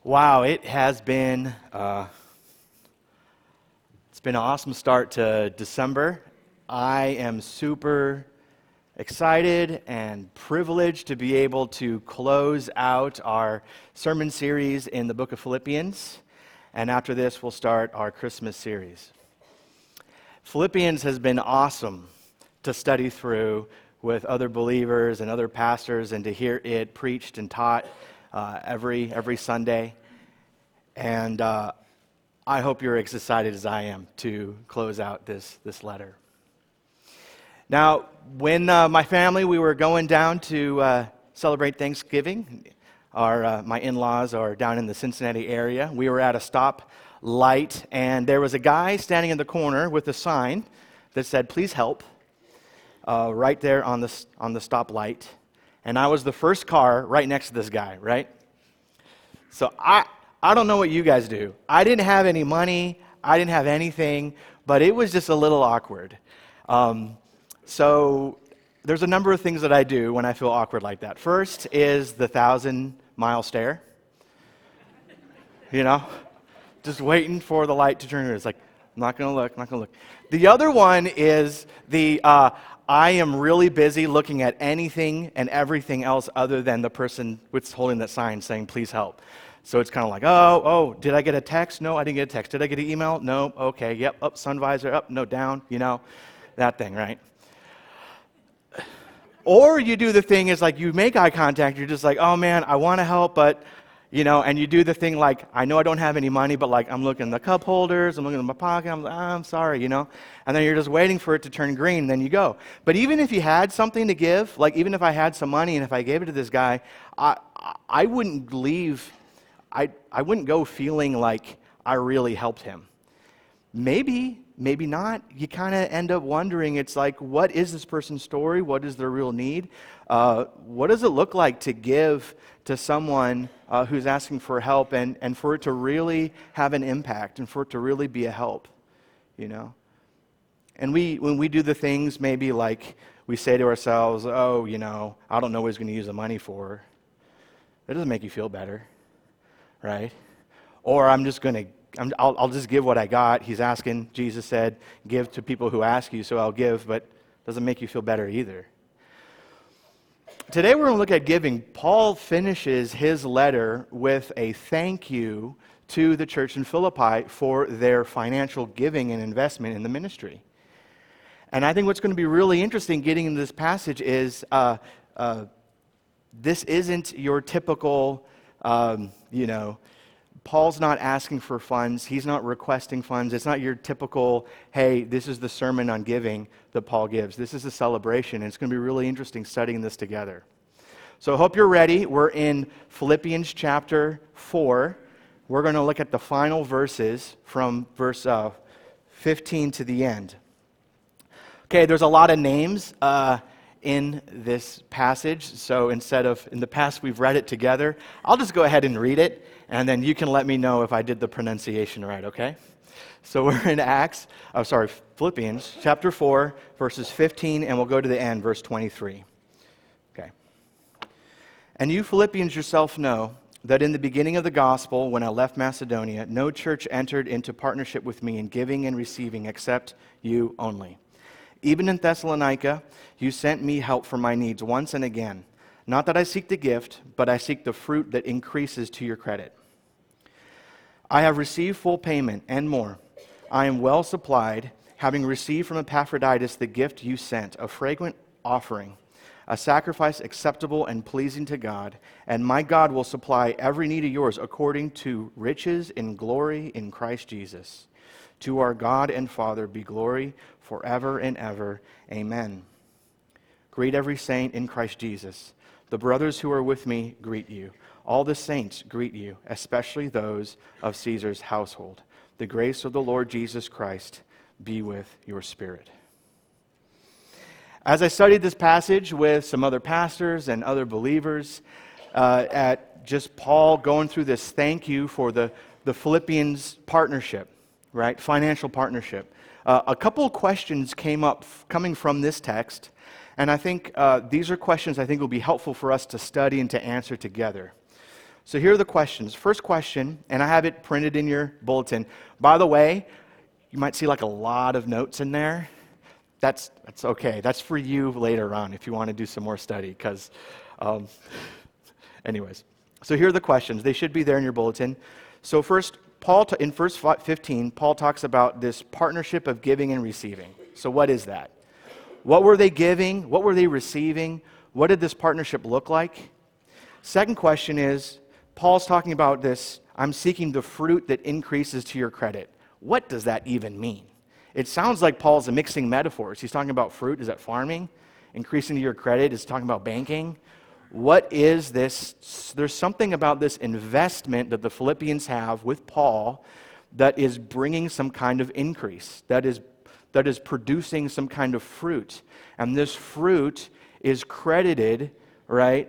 Wow, it's been an awesome start to December. I am super excited and privileged to be able to close out our sermon series in the book of Philippians. And after this, we'll start our Christmas series. Philippians has been awesome to study through with other believers and other pastors and to hear it preached and taught every Sunday. And I hope you're as excited as I am to close out this letter. Now, when my family, we were going down to celebrate Thanksgiving, my in-laws are down in the Cincinnati area. We were at a stop light, and there was a guy standing in the corner with a sign that said, "Please help," right there on the stop light. And I was the first car right next to this guy, right? So I don't know what you guys do. I didn't have any money. I didn't have anything, but it was just a little awkward. So there's a number of things that I do when I feel awkward like that. First is the 1,000-mile stare. You know, just waiting for the light to turn. It's like, I'm not going to look. The other one is I am really busy looking at anything and everything else other than the person holding that sign saying, "Please help." So it's kind of like, oh, did I get a text? No, I didn't get a text. Did I get an email? No, okay, yep, up, sun visor, up, no, down, that thing, right? Or you do the thing is like you make eye contact, you're just like, oh man, I want to help, but, and you do the thing like, I know I don't have any money, but like I'm looking at the cup holders, I'm looking in my pocket, I'm sorry, and then you're just waiting for it to turn green, and then you go. But even if you had something to give, like even if I had some money and if I gave it to this guy, I wouldn't leave. I wouldn't go feeling like I really helped him. Maybe not. You kind of end up wondering, it's like, what is this person's story? What is their real need? What does it look like to give to someone who's asking for help and for it to really have an impact and for it to really be a help, And when we do the things maybe like we say to ourselves, oh, I don't know what he's going to use the money for. That doesn't make you feel better. Right? Or I'll just give what I got. He's asking, Jesus said, give to people who ask you, so I'll give, but it doesn't make you feel better either. Today we're going to look at giving. Paul finishes his letter with a thank you to the church in Philippi for their financial giving and investment in the ministry. And I think what's going to be really interesting getting into this passage is this isn't your typical Paul's not asking for funds. He's not requesting funds. It's not your typical, hey, this is the sermon on giving that Paul gives. This is a celebration, and it's going to be really interesting studying this together. So I hope you're ready. We're in Philippians chapter 4. We're going to look at the final verses from verse 15 to the end. Okay, there's a lot of names in this passage, so in the past we've read it together, I'll just go ahead and read it, and then you can let me know if I did the pronunciation right, okay? So we're in Philippians chapter 4, verses 15, and we'll go to the end, verse 23. Okay. And you Philippians yourself know that in the beginning of the gospel, when I left Macedonia, no church entered into partnership with me in giving and receiving except you only. Even in Thessalonica, you sent me help for my needs once and again. Not that I seek the gift, but I seek the fruit that increases to your credit. I have received full payment and more. I am well supplied, having received from Epaphroditus the gift you sent, a fragrant offering, a sacrifice acceptable and pleasing to God, and my God will supply every need of yours according to riches in glory in Christ Jesus. To our God and Father be glory forever and ever. Amen. Greet every saint in Christ Jesus. The brothers who are with me greet you. All the saints greet you, especially those of Caesar's household. The grace of the Lord Jesus Christ be with your spirit. As I studied this passage with some other pastors and other believers, at just Paul going through this thank you for the Philippians partnership, right? Financial partnership. A couple of questions came up coming from this text, and I think these are questions I think will be helpful for us to study and to answer together. So here are the questions. First question, and I have it printed in your bulletin. By the way, you might see like a lot of notes in there. That's okay. That's for you later on if you want to do some more study. Because, anyways, so here are the questions. They should be there in your bulletin. So first, in verse 15, Paul talks about this partnership of giving and receiving. So what is that? What were they giving? What were they receiving? What did this partnership look like? Second question is, Paul's talking about this, I'm seeking the fruit that increases to your credit. What does that even mean? It sounds like Paul's mixing metaphors. He's talking about fruit. Is that farming? Increasing to your credit is talking about banking. What is this? There's something about this investment that the Philippians have with Paul that is bringing some kind of increase, that is producing some kind of fruit. And this fruit is credited, right?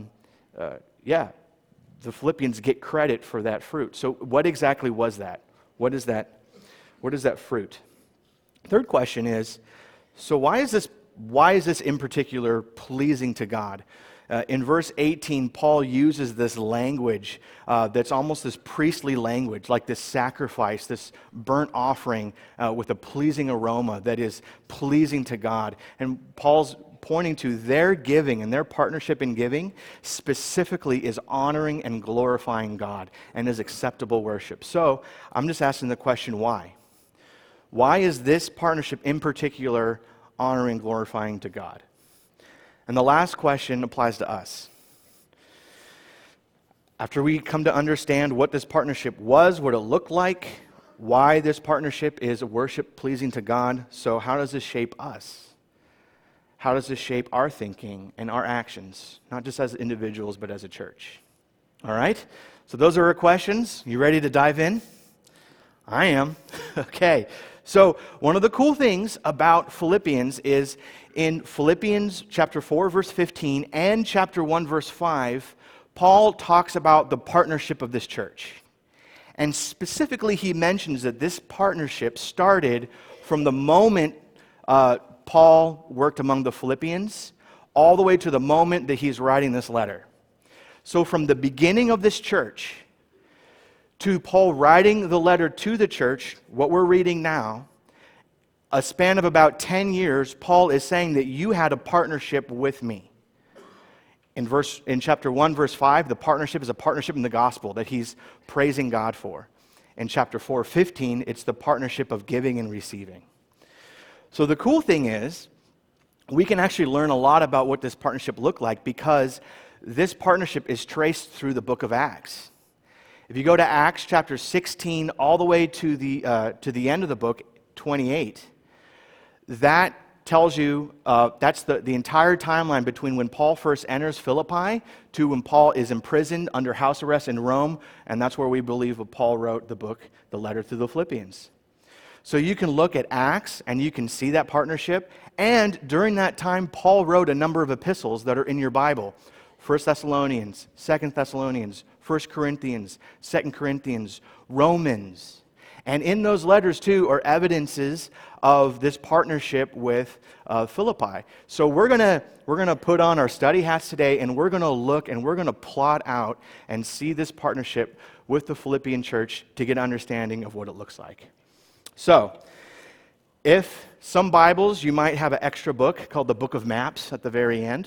The Philippians get credit for that fruit. So what exactly was that? What is that fruit? Third question is, so why is this in particular pleasing to God? In verse 18, Paul uses this language that's almost this priestly language, like this sacrifice, this burnt offering with a pleasing aroma that is pleasing to God. And Paul's pointing to their giving and their partnership in giving specifically is honoring and glorifying God and is acceptable worship. So I'm just asking the question, why? Why is this partnership in particular honoring and glorifying to God? And the last question applies to us. After we come to understand what this partnership was, what it looked like, why this partnership is worship pleasing to God, so how does this shape us? How does this shape our thinking and our actions, not just as individuals, but as a church? All right? So those are our questions. You ready to dive in? I am. Okay. So one of the cool things about Philippians is in Philippians chapter 4, verse 15, and chapter 1, verse 5, Paul talks about the partnership of this church. And specifically, he mentions that this partnership started from the moment Paul worked among the Philippians all the way to the moment that he's writing this letter. So from the beginning of this church to Paul writing the letter to the church, what we're reading now, a span of about 10 years, Paul is saying that you had a partnership with me. In chapter 1, verse 5, the partnership is a partnership in the gospel that he's praising God for. In chapter 4, 15, it's the partnership of giving and receiving. So the cool thing is, we can actually learn a lot about what this partnership looked like because this partnership is traced through the book of Acts. If you go to Acts chapter 16 all the way to the end of the book, 28, that tells you, that's the entire timeline between when Paul first enters Philippi to when Paul is imprisoned under house arrest in Rome, and that's where we believe that Paul wrote the letter to the Philippians. So you can look at Acts and you can see that partnership, and during that time, Paul wrote a number of epistles that are in your Bible. 1 Thessalonians, 2 Thessalonians, 1 Corinthians, 2 Corinthians, Romans. And in those letters, too, are evidences of this partnership with Philippi. So we're gonna put on our study hats today, and we're gonna look and we're gonna plot out and see this partnership with the Philippian church to get an understanding of what it looks like. So, if some Bibles, you might have an extra book called the Book of Maps at the very end.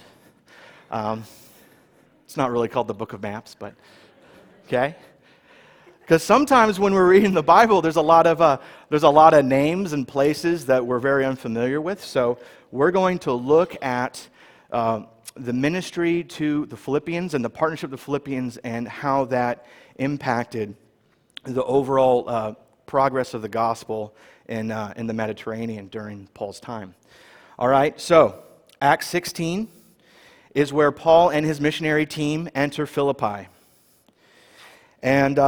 It's not really called the Book of Maps, but okay. Because sometimes when we're reading the Bible, there's a lot of names and places that we're very unfamiliar with. So we're going to look at the ministry to the Philippians and the partnership of the Philippians and how that impacted the overall progress of the gospel in the Mediterranean during Paul's time. All right, so Acts 16 is where Paul and his missionary team enter Philippi. And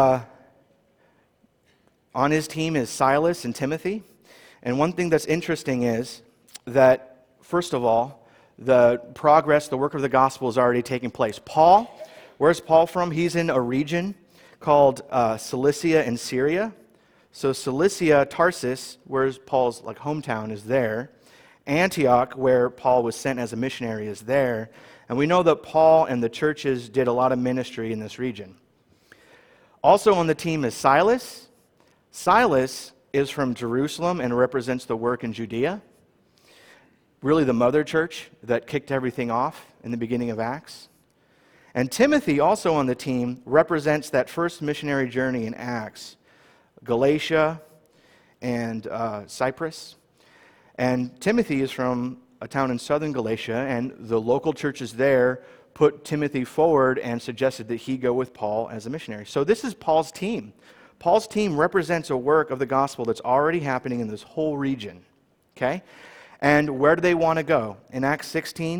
on his team is Silas and Timothy. And one thing that's interesting is that, first of all, the work of the gospel is already taking place. Paul, where's Paul from? He's in a region called Cilicia and Syria. So Cilicia, Tarsus, where Paul's hometown, is there. Antioch, where Paul was sent as a missionary, is there. And we know that Paul and the churches did a lot of ministry in this region. Also on the team is Silas. Silas is from Jerusalem and represents the work in Judea, really the mother church that kicked everything off in the beginning of Acts. And Timothy, also on the team, represents that first missionary journey in Acts, Galatia and Cyprus. And Timothy is from a town in southern Galatia, and the local churches there put Timothy forward and suggested that he go with Paul as a missionary. So this is Paul's team. Paul's team represents a work of the gospel that's already happening in this whole region. Okay? And where do they want to go? In Acts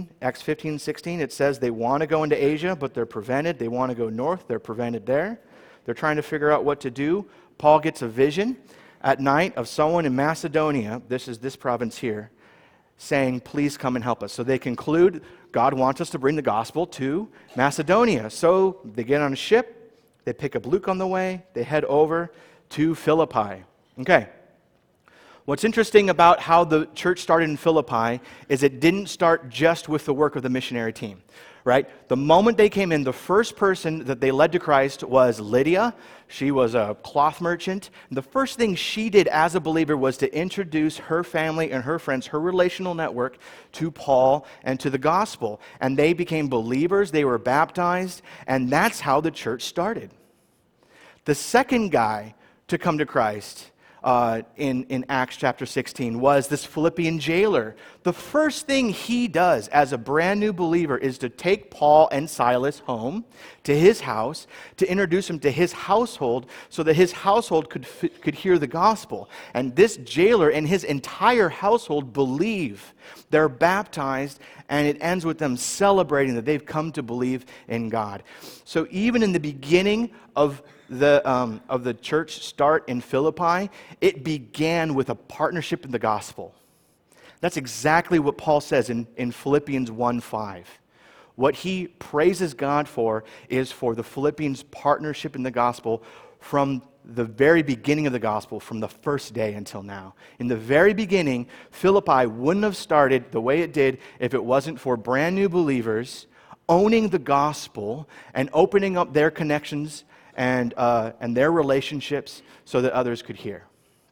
15, 16, it says they want to go into Asia, but they're prevented. They want to go north, they're prevented there. They're trying to figure out what to do. Paul gets a vision at night of someone in Macedonia, this is this province here, saying, please come and help us. So they conclude, God wants us to bring the gospel to Macedonia. So they get on a ship, they pick up Luke on the way, they head over to Philippi. Okay. What's interesting about how the church started in Philippi is it didn't start just with the work of the missionary team, right? The moment they came in, the first person that they led to Christ was Lydia. She was a cloth merchant. The first thing she did as a believer was to introduce her family and her friends, her relational network, to Paul and to the gospel. And they became believers, they were baptized, and that's how the church started. The second guy to come to Christ in Acts chapter 16 was this Philippian jailer. The first thing he does as a brand new believer is to take Paul and Silas home to his house, to introduce them to his household so that his household could hear the gospel. And this jailer and his entire household believe. They're baptized, and it ends with them celebrating that they've come to believe in God. So even in the beginning of the church start in Philippi, it began with a partnership in the gospel. That's exactly what Paul says in Philippians 1:5. What he praises God for is for the Philippians' partnership in the gospel from the very beginning of the gospel, from the first day until now. In the very beginning, Philippi wouldn't have started the way it did if it wasn't for brand new believers owning the gospel and opening up their connections and their relationships so that others could hear.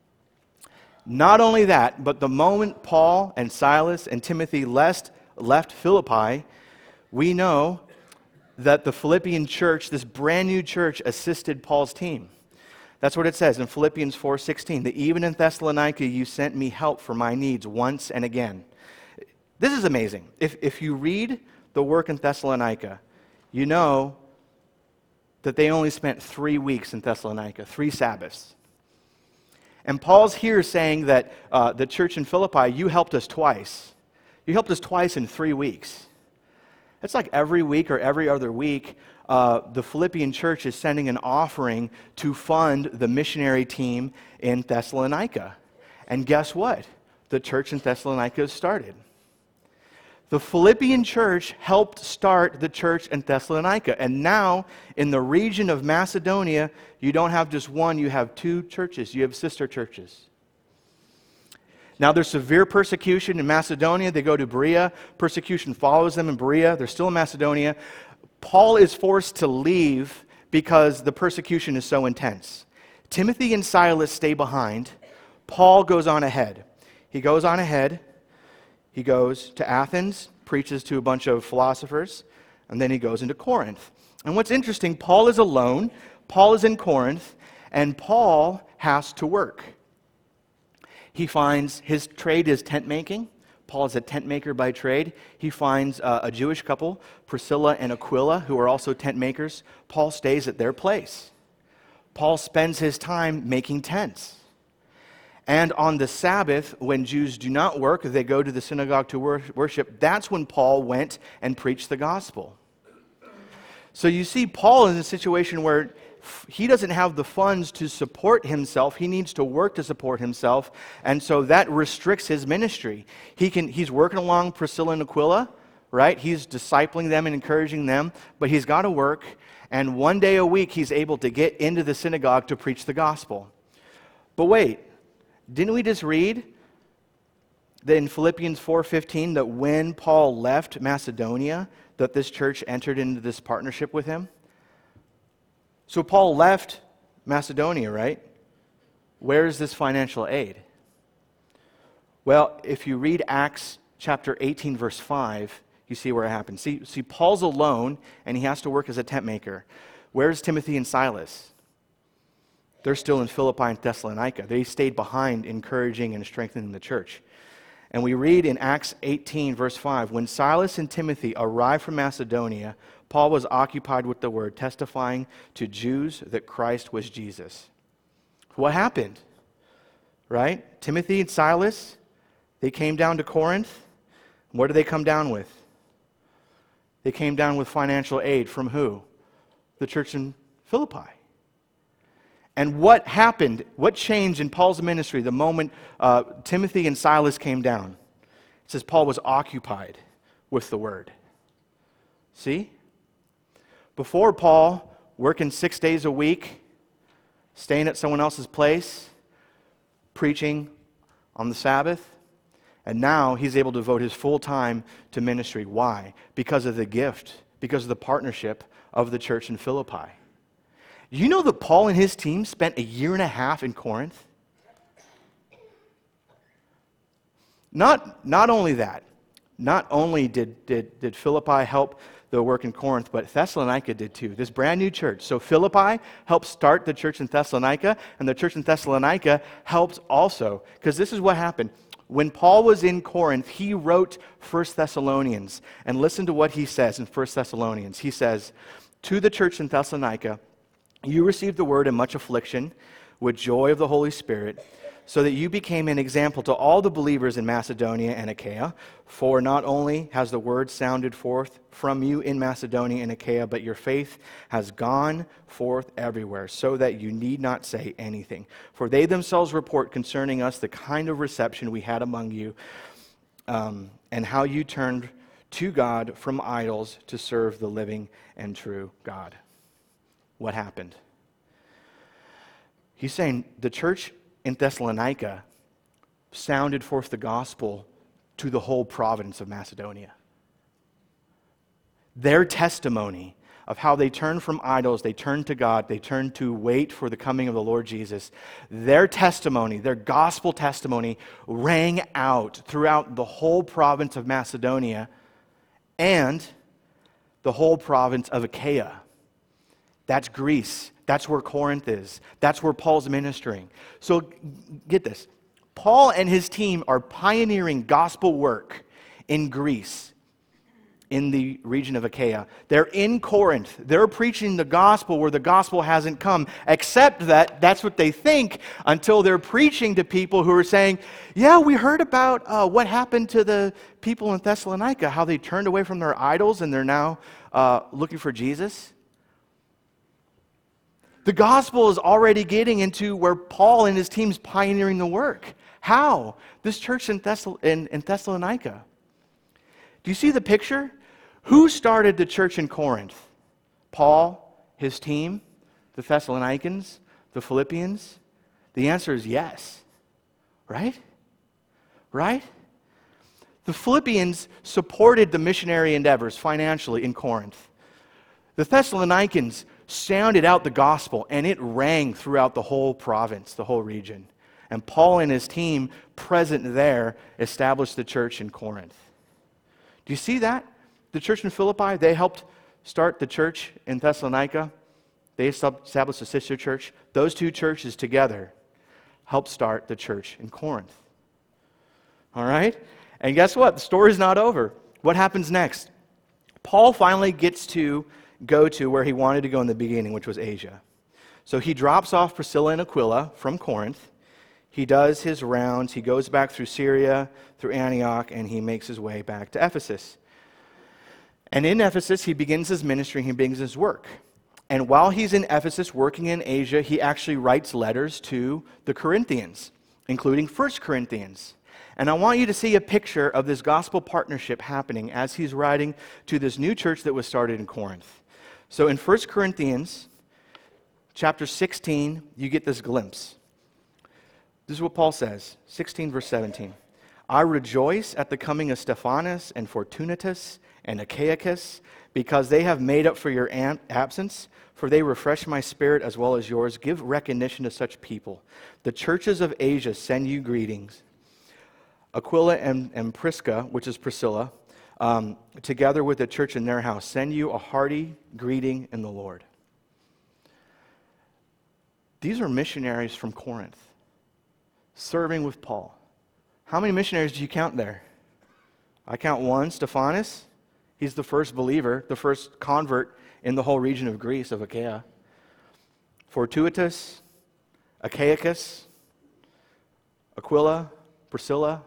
Not only that, but the moment Paul and Silas and Timothy left Philippi, we know that the Philippian church, this brand new church, assisted Paul's team. That's what it says in Philippians 4:16, that even in Thessalonica you sent me help for my needs once and again. This is amazing. If you read the work in Thessalonica, you know that they only spent 3 weeks in Thessalonica, 3 Sabbaths. And Paul's here saying that the church in Philippi, you helped us twice. You helped us twice in 3 weeks. It's like every week or every other week, the Philippian church is sending an offering to fund the missionary team in Thessalonica. And guess what? The church in Thessalonica has started. The Philippian church helped start the church in Thessalonica. And now, in the region of Macedonia, you don't have just one, you have 2 churches. You have sister churches. Now, there's severe persecution in Macedonia. They go to Berea. Persecution follows them in Berea. They're still in Macedonia. Paul is forced to leave because the persecution is so intense. Timothy and Silas stay behind. Paul goes on ahead. He goes on ahead. He goes to Athens, preaches to a bunch of philosophers, and then he goes into Corinth. And what's interesting, Paul is alone. Paul is in Corinth, and Paul has to work. He finds his trade is tent making. Paul is a tent maker by trade. He finds a Jewish couple, Priscilla and Aquila, who are also tent makers. Paul stays at their place. Paul spends his time making tents. And on the Sabbath, when Jews do not work, they go to the synagogue to worship. That's when Paul went and preached the gospel. So you see, Paul is in a situation where he doesn't have the funds to support himself. He needs to work to support himself. And so that restricts his ministry. He's working along Priscilla and Aquila, right? He's discipling them and encouraging them, but he's got to work. And one day a week, he's able to get into the synagogue to preach the gospel. But wait. Didn't we just read that in Philippians 4:15 that when Paul left Macedonia, that this church entered into this partnership with him? So Paul left Macedonia, right? Where is this financial aid? Well, if you read Acts chapter 18, verse 5, you see where it happens. See, Paul's alone, and he has to work as a tent maker. Where's Timothy and Silas? They're still in Philippi and Thessalonica. They stayed behind, encouraging and strengthening the church. And we read in Acts 18, verse 5, when Silas and Timothy arrived from Macedonia, Paul was occupied with the word, testifying to Jews that Christ was Jesus. What happened? Right? Timothy and Silas, they came down to Corinth. What did they come down with? They came down with financial aid from who? The church in Philippi. And what happened? What changed in Paul's ministry the moment Timothy and Silas came down? It says Paul was occupied with the word. See? Before Paul, working 6 days a week, staying at someone else's place, preaching on the Sabbath, and now he's able to devote his full time to ministry. Why? Because of the gift, because of the partnership of the church in Philippi. You know that Paul and his team spent 1.5 years in Corinth? Not only that, not only did Philippi help the work in Corinth, but Thessalonica did too. This brand new church. So Philippi helped start the church in Thessalonica, and the church in Thessalonica helped also. Because this is what happened. When Paul was in Corinth, he wrote 1 Thessalonians. And listen to what he says in 1 Thessalonians. He says, to the church in Thessalonica, you received the word in much affliction with joy of the Holy Spirit, so that you became an example to all the believers in Macedonia and Achaia. For not only has the word sounded forth from you in Macedonia and Achaia, but your faith has gone forth everywhere, so that you need not say anything. For they themselves report concerning us the kind of reception we had among you, and how you turned to God from idols to serve the living and true God. What happened? He's saying the church in Thessalonica sounded forth the gospel to the whole province of Macedonia. Their testimony of how they turned from idols, they turned to God, they turned to wait for the coming of the Lord Jesus. Their testimony, their gospel testimony, rang out throughout the whole province of Macedonia and the whole province of Achaia. That's Greece. That's where Corinth is. That's where Paul's ministering. So get this. Paul and his team are pioneering gospel work in Greece, in the region of Achaia. They're in Corinth. They're preaching the gospel where the gospel hasn't come, except that that's what they think until they're preaching to people who are saying, yeah, we heard about what happened to the people in Thessalonica, how they turned away from their idols and they're now looking for Jesus. The gospel is already getting into where Paul and his team's pioneering the work. How? This church in Thessalonica. Do you see the picture? Who started the church in Corinth? Paul, his team, the Thessalonians, the Philippians? The answer is yes. Right? Right? The Philippians supported the missionary endeavors financially in Corinth. The Thessalonians sounded out the gospel, and it rang throughout the whole province, the whole region. And Paul and his team, present there, established the church in Corinth. Do you see that? The church in Philippi, they helped start the church in Thessalonica. They established a sister church. Those two churches together helped start the church in Corinth. All right? And guess what? The story's not over. What happens next? Paul finally gets to go to where he wanted to go in the beginning, which was Asia. So he drops off Priscilla and Aquila from Corinth. He does his rounds. He goes back through Syria, through Antioch, and he makes his way back to Ephesus. And in Ephesus, he begins his ministry, he begins his work. And while he's in Ephesus working in Asia, he actually writes letters to the Corinthians, including 1 Corinthians. And I want you to see a picture of this gospel partnership happening as he's writing to this new church that was started in Corinth. So in 1 Corinthians chapter 16, you get this glimpse. This is what Paul says, 16 verse 17. I rejoice at the coming of Stephanas and Fortunatus and Achaicus, because they have made up for your absence, for they refresh my spirit as well as yours. Give recognition to such people. The churches of Asia send you greetings. Aquila and Prisca, which is Priscilla, together with the church in their house, send you a hearty greeting in the Lord. These are missionaries from Corinth, serving with Paul. How many missionaries do you count there? I count one, Stephanas. He's the first believer, the first convert in the whole region of Greece, of Achaia. Fortunatus, Achaicus, Aquila, Priscilla.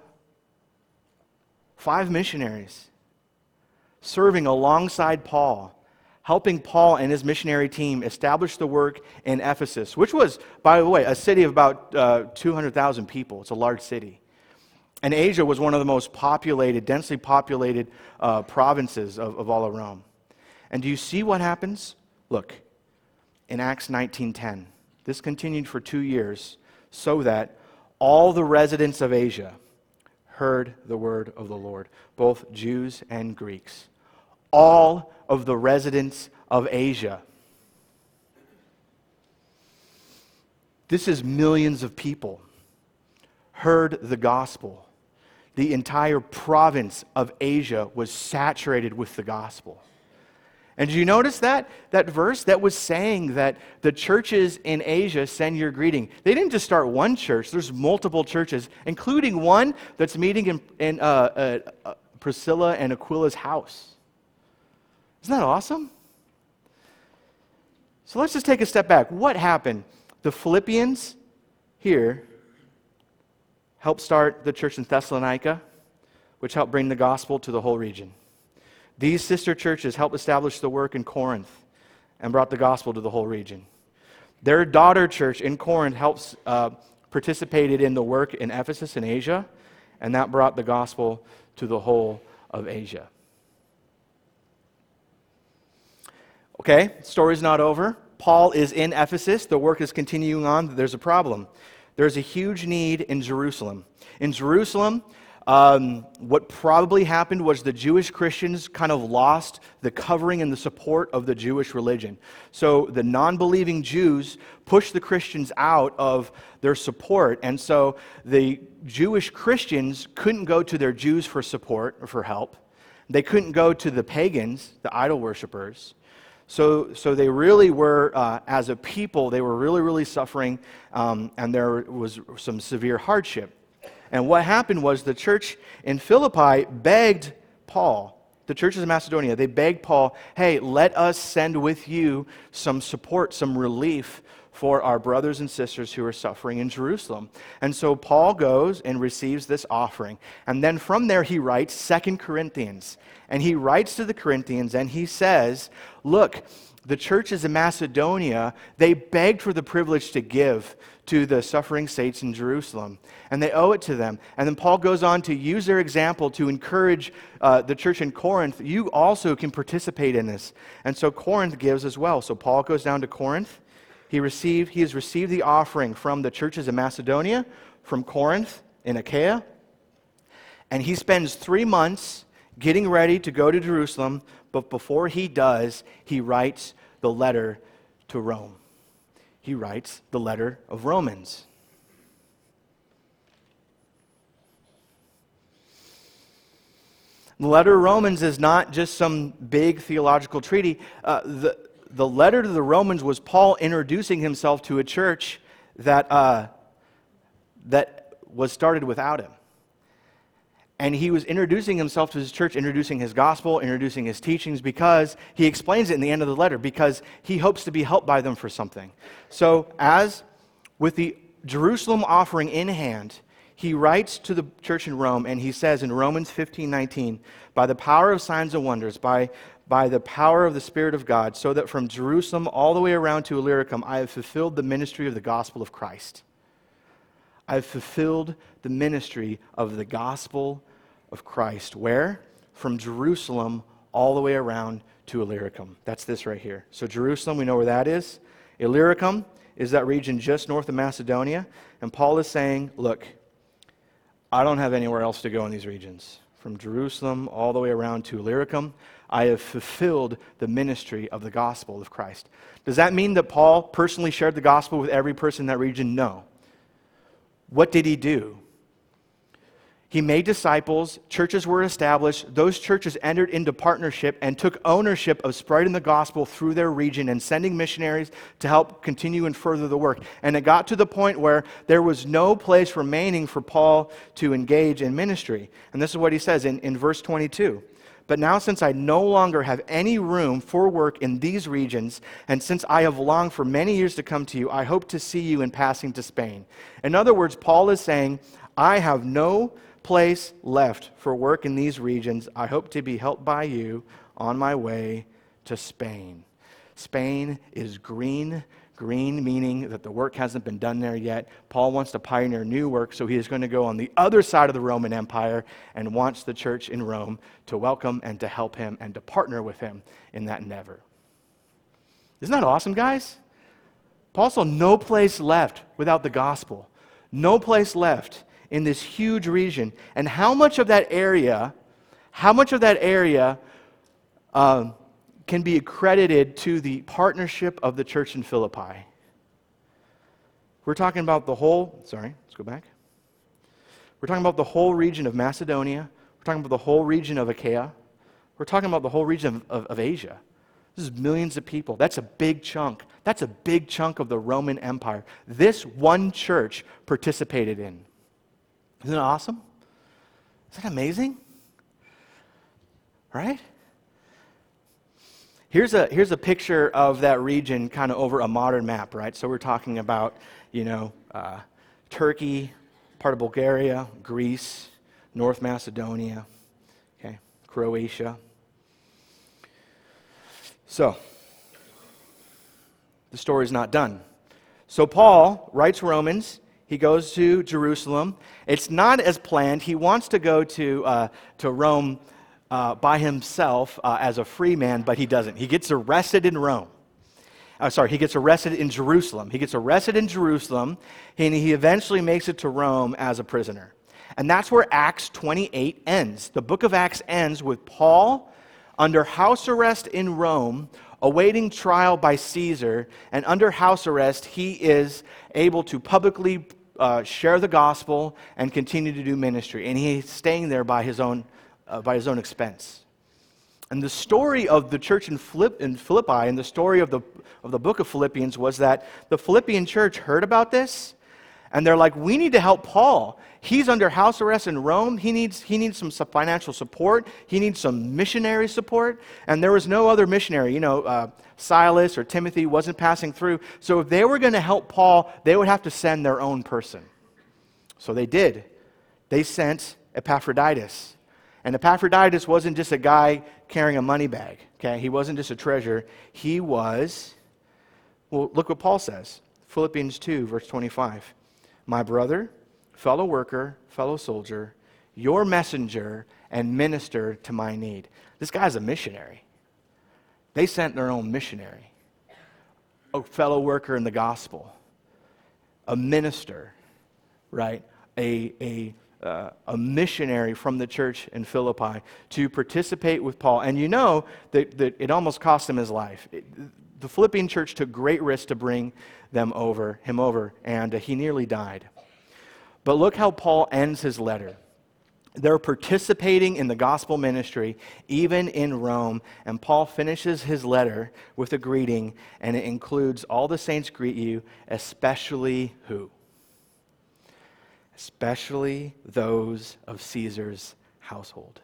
5 missionaries serving alongside Paul, helping Paul and his missionary team establish the work in Ephesus, which was, by the way, a city of about 200,000 people. It's a large city. And Asia was one of the most populated, densely populated provinces of all of Rome. And do you see what happens? Look, in Acts 19:10, this continued for 2 years, so that all the residents of Asia heard the word of the Lord, both Jews and Greeks. All of the residents of Asia. This is millions of people heard the gospel. The entire province of Asia was saturated with the gospel. And did you notice that verse that was saying that the churches in Asia send your greeting? They didn't just start one church. There's multiple churches, including one that's meeting in Priscilla and Aquila's house. Isn't that awesome? So let's just take a step back. What happened? The Philippians here helped start the church in Thessalonica, which helped bring the gospel to the whole region. These sister churches helped establish the work in Corinth and brought the gospel to the whole region. Their daughter church in Corinth participated in the work in Ephesus in Asia, and that brought the gospel to the whole of Asia. Okay, story's not over. Paul is in Ephesus. The work is continuing on. There's a problem. There's a huge need in Jerusalem. In Jerusalem, what probably happened was the Jewish Christians kind of lost the covering and the support of the Jewish religion. So the non-believing Jews pushed the Christians out of their support. And so the Jewish Christians couldn't go to their Jews for support or for help. They couldn't go to the pagans, the idol worshipers. So they really were, as a people, they were really, really suffering, and there was some severe hardship. And what happened was the church in Philippi begged Paul, the churches of Macedonia, they begged Paul, hey, let us send with you some support, some relief for our brothers and sisters who are suffering in Jerusalem. And so Paul goes and receives this offering. And then from there he writes 2 Corinthians. And he writes to the Corinthians and he says, look, the churches in Macedonia, they begged for the privilege to give to the suffering saints in Jerusalem. And they owe it to them. And then Paul goes on to use their example to encourage the church in Corinth. You also can participate in this. And so Corinth gives as well. So Paul goes down to Corinth. He has received the offering from the churches in Macedonia, from Corinth in Achaia. And he spends 3 months getting ready to go to Jerusalem, but before he does, he writes the letter to Rome. He writes the letter of Romans. The letter of Romans is not just some big theological treaty. The letter to the Romans was Paul introducing himself to a church that was started without him. And he was introducing himself to his church, introducing his gospel, introducing his teachings, because he explains it in the end of the letter, because he hopes to be helped by them for something. So as with the Jerusalem offering in hand, he writes to the church in Rome, and he says in Romans 15:19, by the power of signs and wonders, by the power of the Spirit of God, so that from Jerusalem all the way around to Illyricum, I have fulfilled the ministry of the gospel of Christ. I have fulfilled the ministry of the gospel of Christ. Where? From Jerusalem all the way around to Illyricum. That's this right here. So Jerusalem, we know where that is. Illyricum is that region just north of Macedonia. And Paul is saying, look, I don't have anywhere else to go in these regions. From Jerusalem all the way around to Illyricum, I have fulfilled the ministry of the gospel of Christ. Does that mean that Paul personally shared the gospel with every person in that region? No. What did he do? He made disciples, churches were established, those churches entered into partnership and took ownership of spreading the gospel through their region and sending missionaries to help continue and further the work. And it got to the point where there was no place remaining for Paul to engage in ministry. And this is what he says in verse 22. But now since I no longer have any room for work in these regions, and since I have longed for many years to come to you, I hope to see you in passing to Spain. In other words, Paul is saying, I have no place left for work in these regions. I hope to be helped by you on my way to Spain. Spain is green meaning that the work hasn't been done there yet. Paul wants to pioneer new work, so he is going to go on the other side of the Roman Empire and wants the church in Rome to welcome and to help him and to partner with him in that endeavor. Isn't that awesome, guys? Paul saw no place left without the gospel. No place left in this huge region. And how much of that area can be accredited to the partnership of the church in Philippi? We're talking about the whole, let's go back. We're talking about the whole region of Macedonia. We're talking about the whole region of Achaia. We're talking about the whole region of Asia. This is millions of people. That's a big chunk. That's a big chunk of the Roman Empire. This one church participated in. Isn't it awesome? Isn't that amazing? Right? Here's a picture of that region kind of over a modern map, right? So we're talking about, Turkey, part of Bulgaria, Greece, North Macedonia, okay, Croatia. So, the story's not done. So Paul writes Romans. He goes to Jerusalem. It's not as planned. He wants to go to Rome by himself as a free man, but he doesn't. He gets arrested in Rome. He gets arrested in Jerusalem. He gets arrested in Jerusalem, and he eventually makes it to Rome as a prisoner. And that's where Acts 28 ends. The book of Acts ends with Paul under house arrest in Rome, awaiting trial by Caesar, and under house arrest, he is able to publicly share the gospel and continue to do ministry. And he's staying there by his own expense. And the story of the church in Philippi, and the story of the book of Philippians, was that the Philippian church heard about this, and they're like, we need to help Paul. He's under house arrest in Rome. He needs some financial support. He needs some missionary support. And there was no other missionary. Silas or Timothy wasn't passing through. So if they were going to help Paul, they would have to send their own person. So they did. They sent Epaphroditus. And Epaphroditus wasn't just a guy carrying a money bag. Okay, he wasn't just a treasure. He was, look what Paul says. Philippians 2, verse 25. My brother, fellow worker, fellow soldier, your messenger and minister to my need. This guy's a missionary. They sent their own missionary, a fellow worker in the gospel, a minister, right? A missionary from the church in Philippi to participate with Paul. And you know that it almost cost him his life. The Philippian church took great risks to bring him over, and he nearly died. But look how Paul ends his letter. They're participating in the gospel ministry, even in Rome, and Paul finishes his letter with a greeting, and it includes, all the saints greet you, especially who? Especially those of Caesar's household.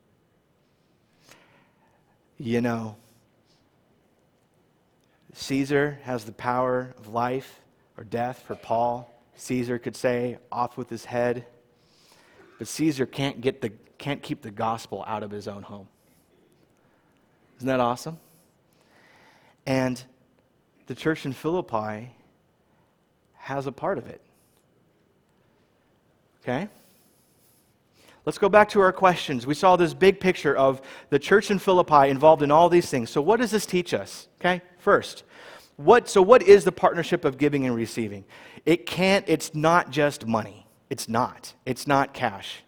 Caesar has the power of life or death for Paul. Caesar could say, off with his head. But Caesar can't keep the gospel out of his own home. Isn't that awesome? And the church in Philippi has a part of it. Okay? Let's go back to our questions. We saw this big picture of the church in Philippi involved in all these things. So what does this teach us? Okay? First, what is the partnership of giving and receiving? It's not just money. It's not. It's not cash.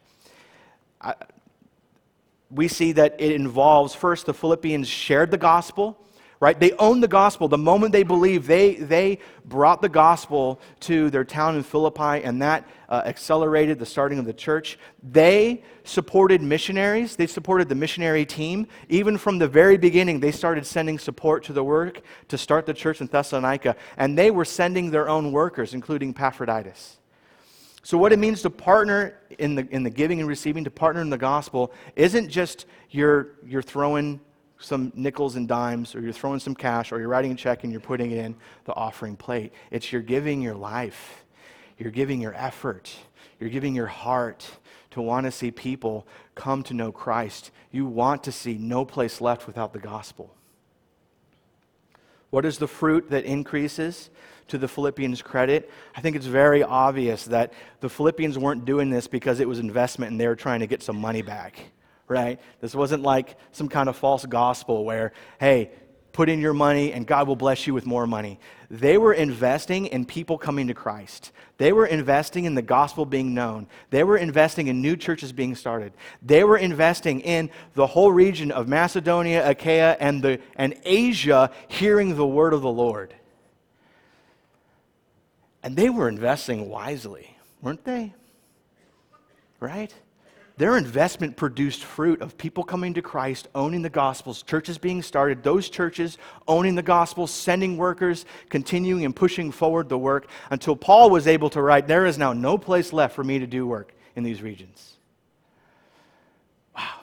We see that it involves, first, the Philippians shared the gospel, right? They owned the gospel. The moment they believed, they brought the gospel to their town in Philippi, and that accelerated the starting of the church. They supported missionaries. They supported the missionary team. Even from the very beginning, they started sending support to the work to start the church in Thessalonica, and they were sending their own workers, including Epaphroditus. So what it means to partner in the giving and receiving, to partner in the gospel, isn't just you're throwing some nickels and dimes, or you're throwing some cash, or you're writing a check and you're putting it in the offering plate. It's you're giving your life. You're giving your effort. You're giving your heart to want to see people come to know Christ. You want to see no place left without the gospel. What is the fruit that increases to the Philippians' credit? I think it's very obvious that the Philippians weren't doing this because it was investment and they were trying to get some money back, right? This wasn't like some kind of false gospel where, hey, put in your money and God will bless you with more money. They were investing in people coming to Christ. They were investing in the gospel being known. They were investing in new churches being started. They were investing in the whole region of Macedonia, Achaia, and Asia hearing the word of the Lord. And they were investing wisely, weren't they? Right? Their investment produced fruit of people coming to Christ, owning the gospels, churches being started, those churches owning the gospel, sending workers, continuing and pushing forward the work until Paul was able to write, there is now no place left for me to do work in these regions. Wow.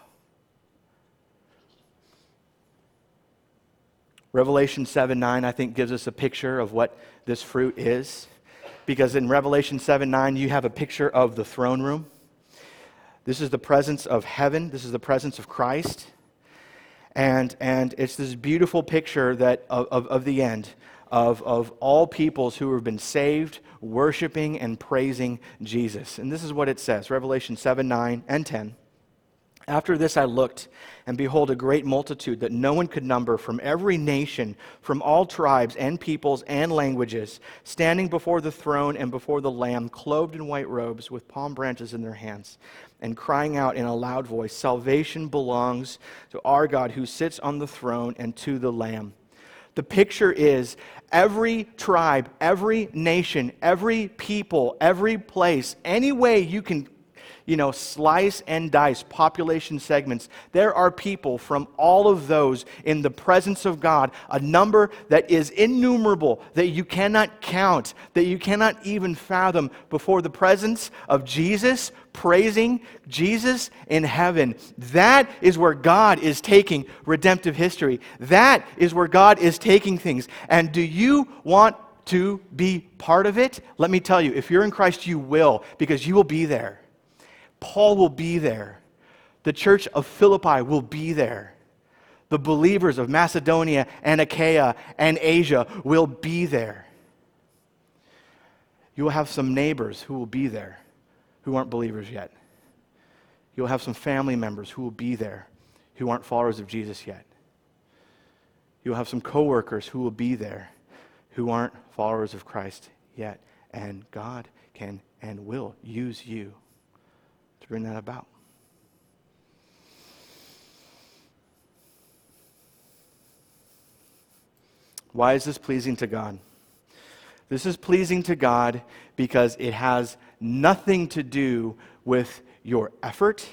Revelation 7:9, I think, gives us a picture of what this fruit is. Because in Revelation 7:9, you have a picture of the throne room. This is the presence of heaven. This is the presence of Christ. And it's this beautiful picture that of the end, of all peoples who have been saved, worshiping and praising Jesus. And this is what it says, Revelation 7:9 and 10. After this I looked, and behold, a great multitude that no one could number, from every nation, from all tribes and peoples and languages, standing before the throne and before the Lamb, clothed in white robes, with palm branches in their hands, and crying out in a loud voice, salvation belongs to our God who sits on the throne and to the Lamb. The picture is every tribe, every nation, every people, every place, any way you can slice and dice population segments. There are people from all of those in the presence of God, a number that is innumerable, that you cannot count, that you cannot even fathom, before the presence of Jesus, praising Jesus in heaven. That is where God is taking redemptive history. That is where God is taking things. And do you want to be part of it? Let me tell you, if you're in Christ, you will, because you will be there. Paul will be there. The church of Philippi will be there. The believers of Macedonia and Achaia and Asia will be there. You will have some neighbors who will be there who aren't believers yet. You'll have some family members who will be there who aren't followers of Jesus yet. You'll have some coworkers who will be there who aren't followers of Christ yet. And God can and will use you to bring that about. Why is this pleasing to God? This is pleasing to God because it has nothing to do with your effort,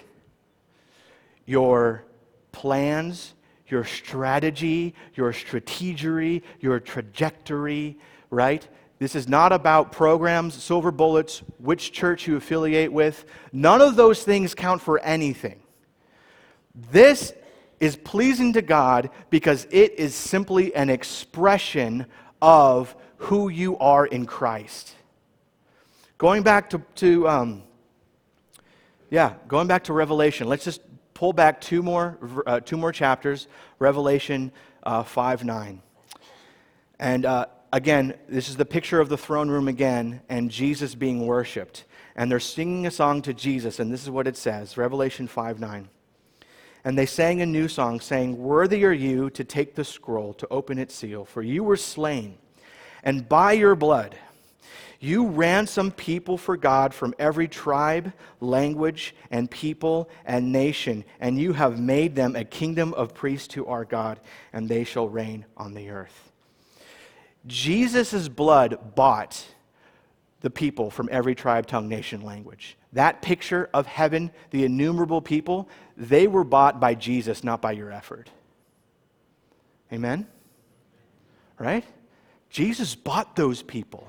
your plans, your strategy, your strategery, your trajectory, right? This is not about programs, silver bullets, which church you affiliate with. None of those things count for anything. This is pleasing to God because it is simply an expression of who you are in Christ. Going back to Revelation. Let's just pull back two more chapters. Revelation 5:9. And again, this is the picture of the throne room again, and Jesus being worshipped. And they're singing a song to Jesus, and this is what it says, Revelation 5:9. And they sang a new song, saying, "Worthy are you to take the scroll, to open its seal, for you were slain, and by your blood You ransom people for God from every tribe, language, and people and nation, and you have made them a kingdom of priests to our God, and they shall reign on the earth. Jesus' blood bought the people from every tribe, tongue, nation, language. That picture of heaven, the innumerable people, they were bought by Jesus, not by your effort. Amen? Right? Jesus bought those people.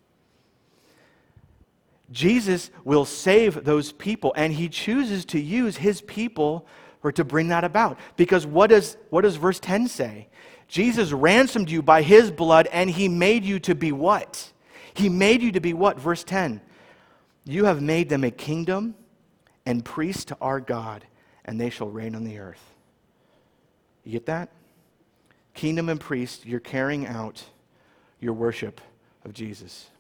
Jesus will save those people, and he chooses to use his people or to bring that about. Because what does verse 10 say? Jesus ransomed you by his blood, and he made you to be what? He made you to be what? Verse 10. You have made them a kingdom and priests to our God, and they shall reign on the earth. You get that? Kingdom and priest, you're carrying out your worship of Jesus.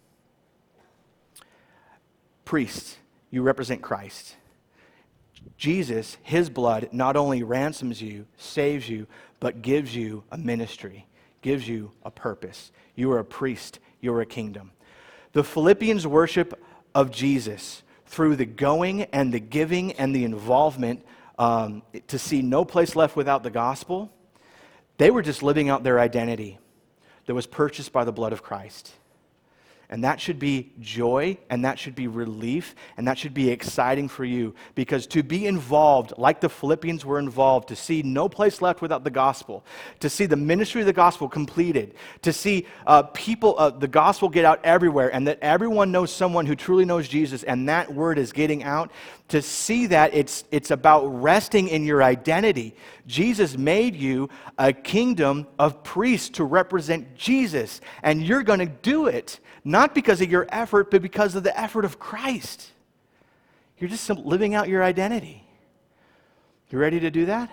Priests, you represent Christ. Jesus, his blood, not only ransoms you, saves you, but gives you a ministry, gives you a purpose. You are a priest, you are a kingdom. The Philippians' worship of Jesus through the going and the giving and the involvement to see no place left without the gospel, they were just living out their identity that was purchased by the blood of Christ. And that should be joy, and that should be relief, and that should be exciting for you. Because to be involved, like the Philippians were involved, to see no place left without the gospel, to see the ministry of the gospel completed, to see the gospel get out everywhere, and that everyone knows someone who truly knows Jesus, and that word is getting out, to see that it's about resting in your identity. Jesus made you a kingdom of priests to represent Jesus, and you're going to do it. Not because of your effort, but because of the effort of Christ. You're just living out your identity. You ready to do that?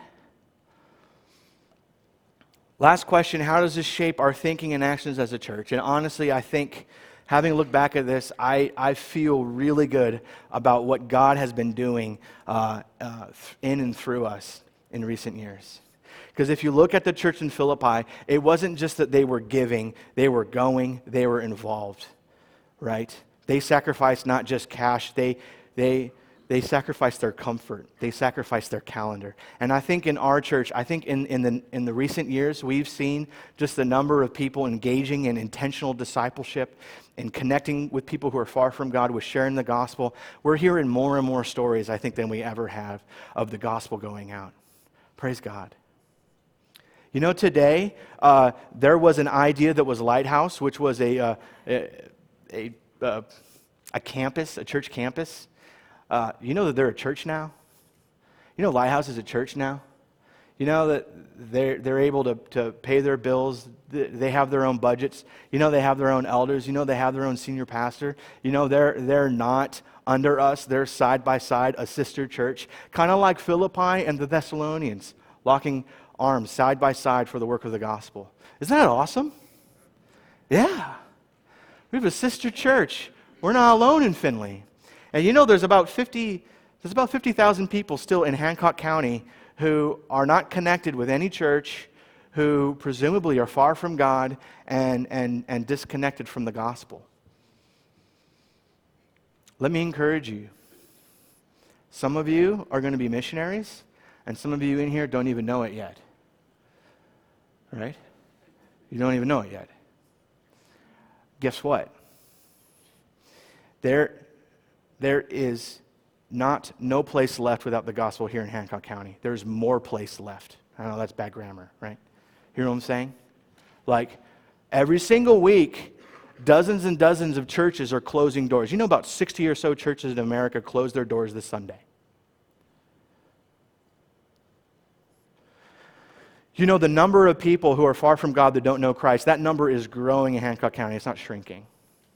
Last question, how does this shape our thinking and actions as a church? And honestly, I think, having looked back at this, I feel really good about what God has been doing in and through us in recent years. Because if you look at the church in Philippi, it wasn't just that they were giving, they were going, they were involved, right? They sacrificed not just cash, they sacrificed their comfort, they sacrificed their calendar. And I think in our church, I think in the recent years, we've seen just the number of people engaging in intentional discipleship and connecting with people who are far from God, with sharing the gospel. We're hearing more and more stories, I think, than we ever have of the gospel going out. Praise God. You know, today, there was an idea that was Lighthouse, which was a campus, a church campus. You know that they're a church now? You know Lighthouse is a church now? You know that they're able to pay their bills. They have their own budgets. You know they have their own elders. You know they have their own senior pastor. You know they're not under us. They're side by side, a sister church. Kind of like Philippi and the Thessalonians, locking arms side by side for the work of the gospel. Isn't that awesome? Yeah. We have a sister church. We're not alone in Findlay. And you know there's about 50,000 people still in Hancock County who are not connected with any church, who presumably are far from God and disconnected from the gospel. Let me encourage you. Some of you are going to be missionaries, and some of you in here don't even know it yet. Right? You don't even know it yet. Guess what? There is no place left without the gospel here in Hancock County. There's more place left. I know that's bad grammar, right? You know what I'm saying? Like, every single week, dozens and dozens of churches are closing doors. You know about 60 or so churches in America close their doors this Sunday. You know, the number of people who are far from God that don't know Christ, that number is growing in Hancock County. It's not shrinking.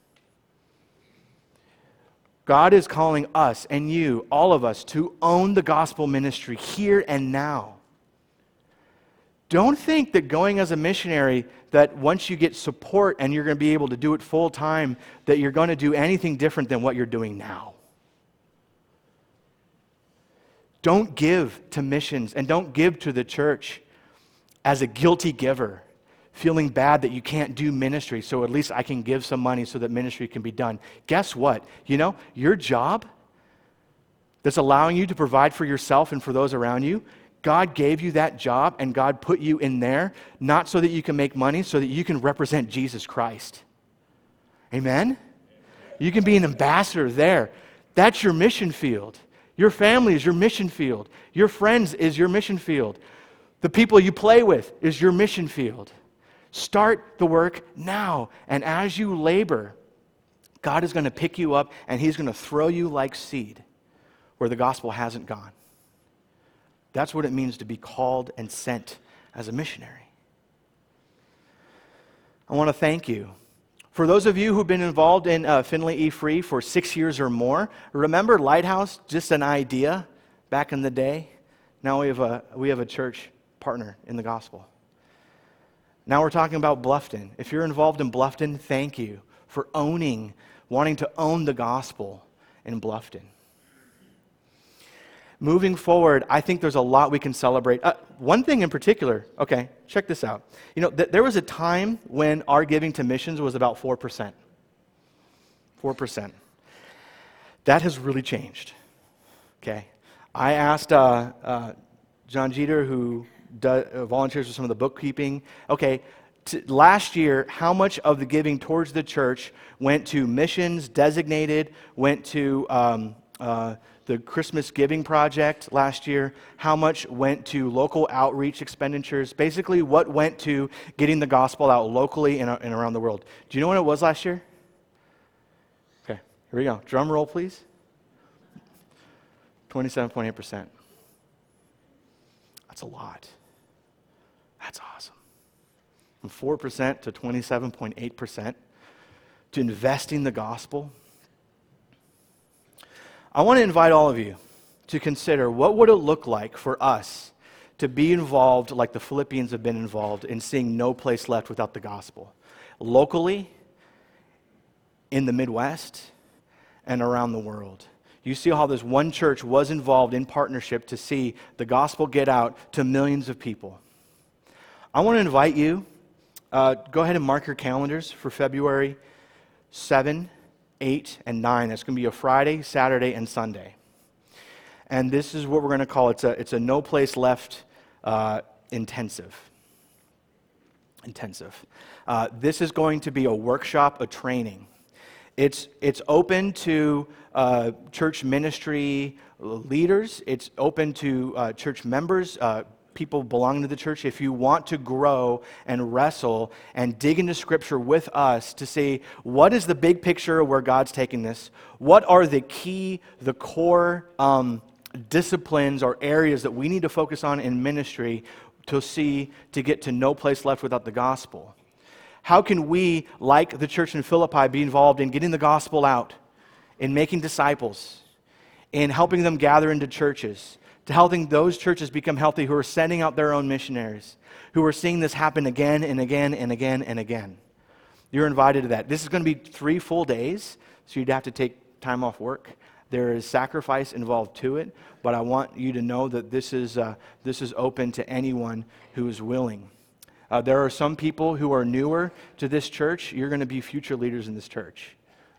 God is calling us and you, all of us, to own the gospel ministry here and now. Don't think that going as a missionary, that once you get support and you're going to be able to do it full time, that you're going to do anything different than what you're doing now. Don't give to missions and don't give to the church as a guilty giver, feeling bad that you can't do ministry, so at least I can give some money so that ministry can be done. Guess what? Your job that's allowing you to provide for yourself and for those around you, God gave you that job and God put you in there, not so that you can make money, so that you can represent Jesus Christ. Amen? You can be an ambassador there. That's your mission field. Your family is your mission field. Your friends is your mission field. The people you play with is your mission field. Start the work now. And as you labor, God is going to pick you up and He's going to throw you like seed where the gospel hasn't gone. That's what it means to be called and sent as a missionary. I want to thank you. For those of you who've been involved in Findlay E-Free for 6 years or more, remember Lighthouse, just an idea back in the day? Now we have a church partner in the gospel. Now we're talking about Bluffton. If you're involved in Bluffton, thank you for wanting to own the gospel in Bluffton. Moving forward, I think there's a lot we can celebrate. One thing in particular, okay, check this out. There was a time when our giving to missions was about 4%. 4%. That has really changed, okay? I asked John Jeter, who volunteers for some of the bookkeeping, okay, last year, how much of the giving towards the church went to missions, designated, went to the Christmas Giving Project last year, how much went to local outreach expenditures, basically what went to getting the gospel out locally and around the world. Do you know what it was last year? Okay, here we go. Drum roll, please. 27.8%. That's a lot. That's awesome. From 4% to 27.8% to investing the gospel. I want to invite all of you to consider what would it look like for us to be involved like the Philippians have been involved in seeing no place left without the gospel. Locally, in the Midwest, and around the world. You see how this one church was involved in partnership to see the gospel get out to millions of people. I want to invite you, go ahead and mark your calendars for February 7, 8, and 9. That's going to be a Friday, Saturday, and Sunday. And this is what we're going to call it's a no place left intensive. This is going to be a workshop, a training. It's open to church ministry leaders. It's open to church members, people belonging to the church. If you want to grow and wrestle and dig into Scripture with us to see what is the big picture of where God's taking this, what are the core disciplines or areas that we need to focus on in ministry to get to no place left without the gospel. How can we, like the church in Philippi, be involved in getting the gospel out, in making disciples, in helping them gather into churches, to helping those churches become healthy who are sending out their own missionaries, who are seeing this happen again and again and again and again. You're invited to that. This is going to be 3 full days, so you'd have to take time off work. There is sacrifice involved to it, but I want you to know that this is open to anyone who is willing. There are some people who are newer to this church. You're going to be future leaders in this church.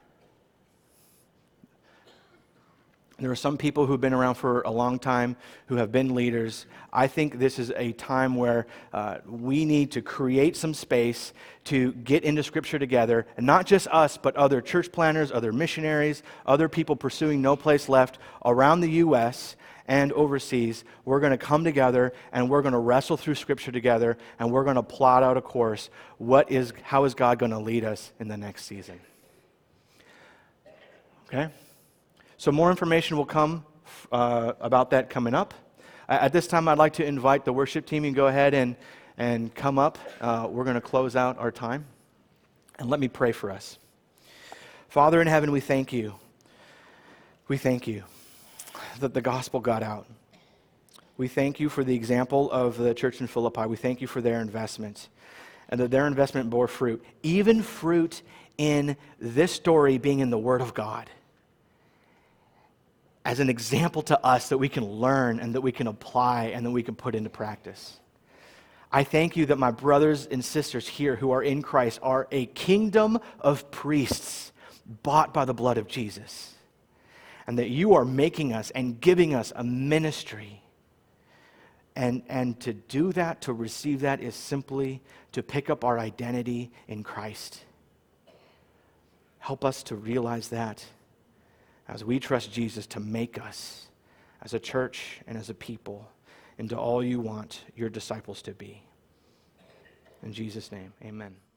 There are some people who've been around for a long time who have been leaders. I think this is a time where we need to create some space to get into Scripture together, and not just us, but other church planners, other missionaries, other people pursuing no place left around the U.S. and overseas. We're going to come together and we're going to wrestle through Scripture together, and we're going to plot out a course. How is God going to lead us in the next season? Okay? So more information will come about that coming up. At this time, I'd like to invite the worship team and go ahead and come up. We're going to close out our time. And let me pray for us. Father in heaven, we thank you. We thank you that the gospel got out. We thank you for the example of the church in Philippi. We thank you for their investment and that their investment bore fruit. Even fruit in this story being in the Word of God, as an example to us that we can learn and that we can apply and that we can put into practice. I thank you that my brothers and sisters here who are in Christ are a kingdom of priests bought by the blood of Jesus, and that you are making us and giving us a ministry. And to do that, to receive that, is simply to pick up our identity in Christ. Help us to realize that as we trust Jesus to make us as a church and as a people into all you want your disciples to be. In Jesus' name, amen.